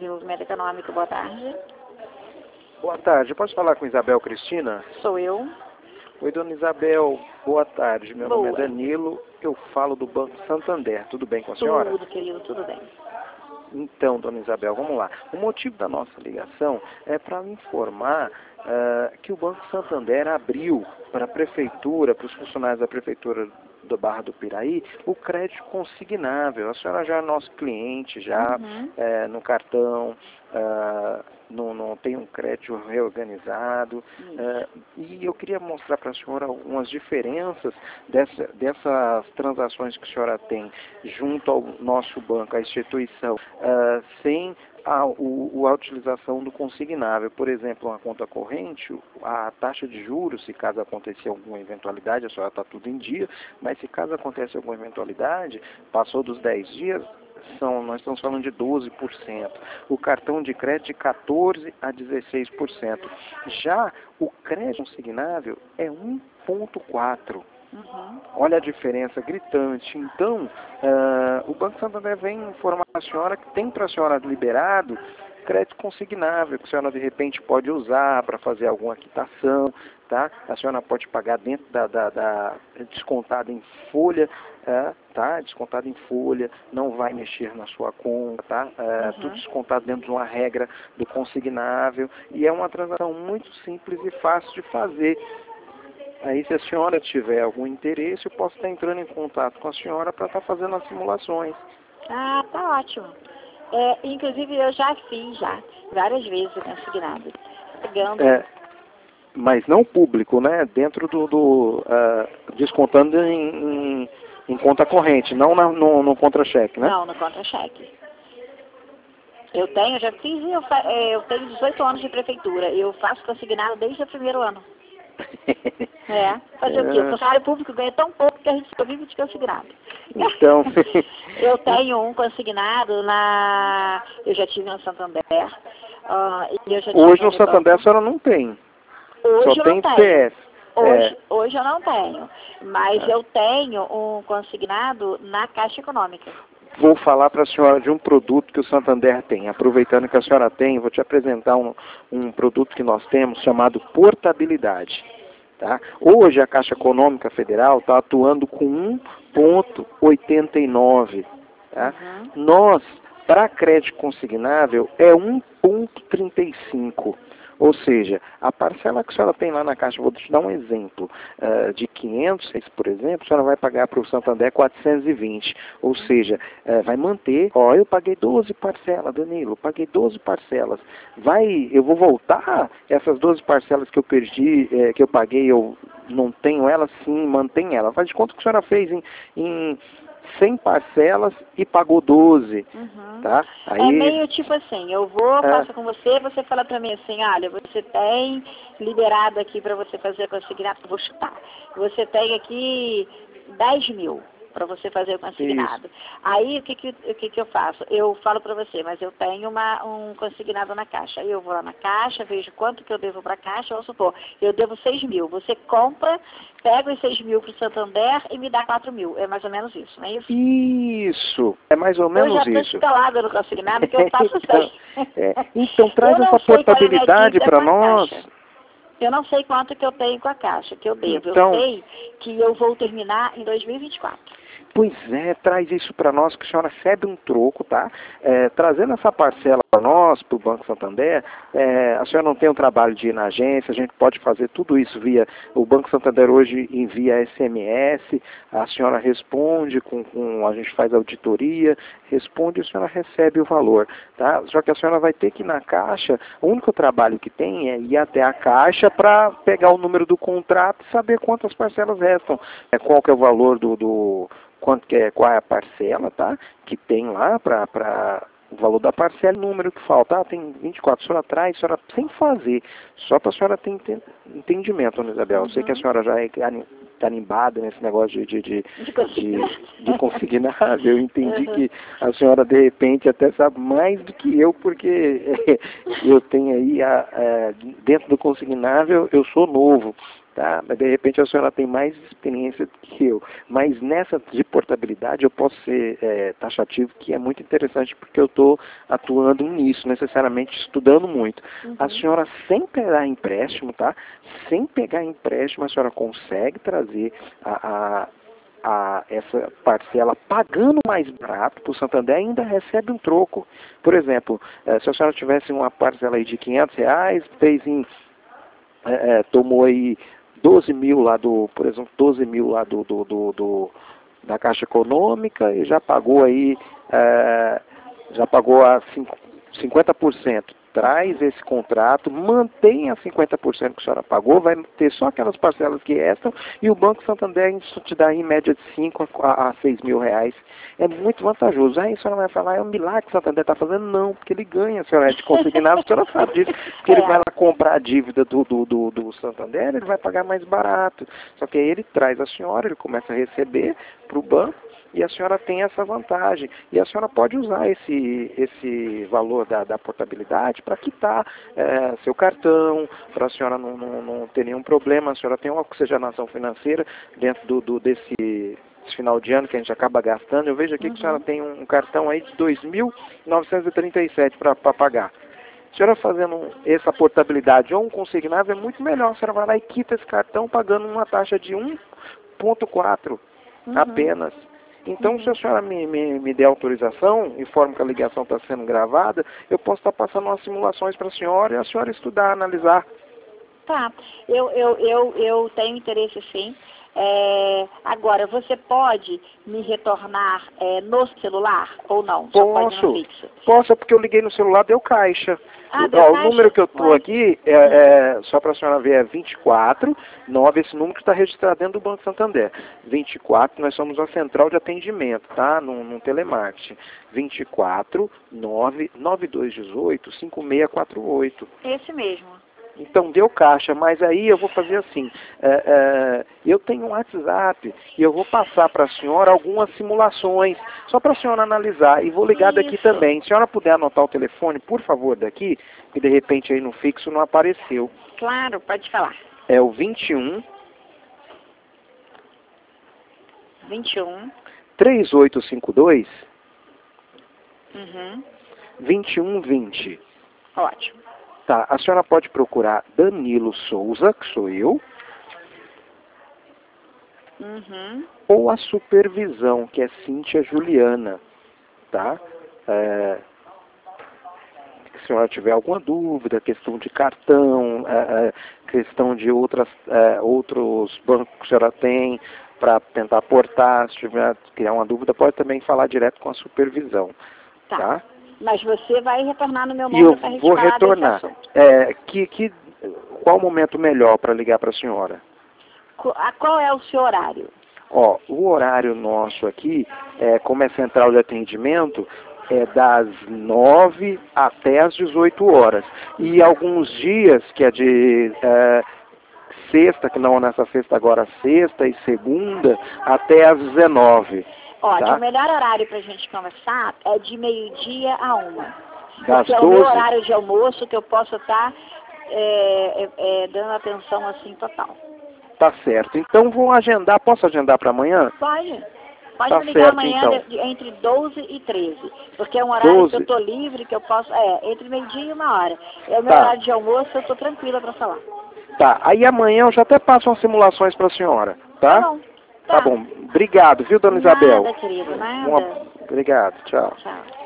Desenvolvimento Econômico, boa tarde. Boa tarde, posso falar com Isabel Cristina? Sou eu. Oi, dona Isabel, boa tarde. Meu nome é Boa. Danilo, eu falo do Banco Santander. Tudo bem com a senhora? Tudo, querido, tudo bem. Então, dona Isabel, vamos lá. O motivo da nossa ligação é para informar que o Banco Santander abriu para a Prefeitura, para os funcionários da Prefeitura do Barra do Piraí, o crédito consignável. A senhora já é nosso cliente, já no cartão, não tem um crédito reorganizado. E eu queria mostrar para a senhora algumas diferenças dessas transações que a senhora tem junto ao nosso banco, à instituição, sem a utilização do consignável. Por exemplo, uma conta corrente, a taxa de juros, se caso acontecer alguma eventualidade, a senhora está tudo em dia, mas se caso acontecer alguma eventualidade, passou dos 10 dias, nós estamos falando de 12%. O cartão de crédito de 14% a 16%. Já o crédito consignável é 1,4%. Olha a diferença gritante. Então, o Banco Santander vem informar a senhora que tem para a senhora liberado crédito consignável, que a senhora de repente pode usar para fazer alguma quitação, tá? A senhora pode pagar dentro descontado em folha, tá? Descontado em folha, não vai mexer na sua conta, tá? Tudo descontado dentro de uma regra do consignável, e é uma transação muito simples e fácil de fazer. Aí, se a senhora tiver algum interesse, eu posso estar entrando em contato com a senhora para estar fazendo as simulações. Ah, tá ótimo. Inclusive, eu já fiz várias vezes o consignado. Pegando. Mas não público, né? Dentro descontando em conta corrente, não no contra-cheque, né? Não, no contra-cheque. Eu já fiz e eu tenho 18 anos de prefeitura. Eu faço consignado desde o primeiro ano. Fazer o quê? O funcionário público ganha tão pouco que a gente só vive de consignado. Então... Eu tenho um consignado eu já tive no Santander. Hoje no Santander a senhora não tem. Hoje só tem não CS. Hoje eu não tenho. Mas eu tenho um consignado na Caixa Econômica. Vou falar para a senhora de um produto que o Santander tem. Aproveitando que a senhora tem, vou te apresentar um produto que nós temos chamado portabilidade. Tá? Hoje a Caixa Econômica Federal está atuando com 1,89. Tá? Nós, para crédito consignável, é 1,35. Ou seja, a parcela que a senhora tem lá na Caixa, vou te dar um exemplo, de 500, por exemplo, a senhora vai pagar para o Santander 420. Ou seja, vai manter, eu paguei 12 parcelas, Danilo, paguei 12 parcelas. Eu vou voltar essas 12 parcelas que eu perdi, que eu paguei, eu não tenho elas, sim, mantém ela. Faz de conta que a senhora fez em 100 parcelas e pagou 12, tá? Aí, é meio tipo assim, eu passo com você fala pra mim assim, olha, você tem liberado aqui pra você fazer consignado, vou chutar, você tem aqui 10 mil para você fazer o consignado. Isso. Aí, o que eu faço? Eu falo para você, mas eu tenho um consignado na Caixa. Aí eu vou lá na Caixa, vejo quanto que eu devo para a Caixa, vamos supor, eu devo 6 mil. Você compra, pega os 6 mil para o Santander e me dá 4 mil. É mais ou menos isso, não é isso? Isso, é mais ou menos isso. Eu já estou escalada no consignado, que eu faço então, traz essa portabilidade para nós. Eu não sei quanto que eu tenho com a Caixa, que eu devo. Então, eu sei que eu vou terminar em 2024. Pois traz isso para nós, que a senhora recebe um troco, tá? Trazendo essa parcela para nós, para o Banco Santander, a senhora não tem o trabalho de ir na agência, a gente pode fazer tudo isso via... O Banco Santander hoje envia SMS, a senhora responde, a gente faz auditoria, responde e a senhora recebe o valor, tá? Só que a senhora vai ter que ir na Caixa, o único trabalho que tem é ir até a Caixa para pegar o número do contrato e saber quantas parcelas restam, qual que é o valor qual é a parcela, tá? Que tem lá para o valor da parcela e o número que falta. Tem 24, a senhora traz, a senhora sem fazer, só para a senhora ter entendimento, Dona Isabel. Eu sei que a senhora já é carimbada nesse negócio de consignável. Eu entendi que a senhora de repente até sabe mais do que eu, porque eu tenho aí dentro do consignável, eu sou novo. tá? Mas de repente a senhora tem mais experiência do que eu. Mas nessa de portabilidade eu posso ser taxativo, que é muito interessante, porque eu estou atuando nisso, necessariamente estudando muito. A senhora, sem pegar empréstimo, tá? Sem pegar empréstimo, a senhora consegue trazer essa parcela pagando mais barato para o Santander, ainda recebe um troco. Por exemplo, se a senhora tivesse uma parcela aí de R$500, fez tomou aí 12 mil lá por exemplo, 12 mil lá da Caixa Econômica e já pagou aí, já pagou a 50%. Traz esse contrato, mantém a 50% que a senhora pagou, vai ter só aquelas parcelas que restam, e o Banco Santander te dá em média de 5 a 6 mil reais. É muito vantajoso. Aí a senhora vai falar, é um milagre que o Santander está fazendo? Não, porque ele ganha, a senhora é de consignado, a senhora sabe disso, porque ele vai lá comprar a dívida do Santander, ele vai pagar mais barato. Só que aí ele traz a senhora, ele começa a receber para o banco, e a senhora tem essa vantagem. E a senhora pode usar esse valor da portabilidade para quitar seu cartão, para a senhora não ter nenhum problema. A senhora tem uma oxigenação financeira dentro desse final de ano que a gente acaba gastando. Eu vejo aqui que a senhora tem um cartão aí de 2.937 para pagar. A senhora fazendo essa portabilidade ou um consignado é muito melhor. A senhora vai lá e quita esse cartão pagando uma taxa de 1,4 apenas. Então, se a senhora me der autorização, informe que a ligação está sendo gravada, eu posso estar passando umas simulações para a senhora e a senhora estudar, analisar. Tá, eu tenho interesse sim. Agora, você pode me retornar no celular ou não? Só pode no fixo? Posso, porque eu liguei no celular, deu caixa. Deu caixa? O número que eu estou aqui, só para a senhora ver, é 249, esse número que está registrado dentro do Banco Santander. 24, nós somos a central de atendimento, tá? Num telemarketing. 24992185648. Esse mesmo. Então, deu caixa, mas aí eu vou fazer assim, eu tenho um WhatsApp e eu vou passar para a senhora algumas simulações, só para a senhora analisar, e vou ligar daqui também. Se a senhora puder anotar o telefone, por favor, daqui, que de repente aí no fixo não apareceu. Claro, pode falar. É o 21 3852 2120. Ótimo. Tá, a senhora pode procurar Danilo Souza, que sou eu, ou a supervisão, que é Cíntia Juliana, tá? Se a senhora tiver alguma dúvida, questão de cartão, questão de outros bancos que a senhora tem para tentar aportar, se tiver criar uma dúvida, pode também falar direto com a supervisão, tá? Mas você vai retornar no meu número para a gente falar desse assunto. Qual o momento melhor para ligar para a senhora? Qual é o seu horário? O horário nosso aqui, como é central de atendimento, é das 9 até as 18 horas. E alguns dias, que é de sexta, que não nessa sexta agora, sexta e segunda, até as 19. Ótimo, o melhor horário para a gente conversar é de meio-dia a 1. Das 12? É o meu horário de almoço que eu posso estar dando atenção assim total. Tá certo. Então vou agendar, posso agendar para amanhã? Pode. Pode tá me ligar certo, amanhã então. entre 12 e 13. Porque é um horário 12? que eu estou livre, que eu posso... entre meio-dia e 1 hora. É o meu horário de almoço, eu estou tranquila para falar. Tá, aí amanhã eu já até passo umas simulações para a senhora, tá? Tá bom. Tá bom. Obrigado, viu, dona Isabel? Nada, querido, nada. Obrigado, tchau. Tchau.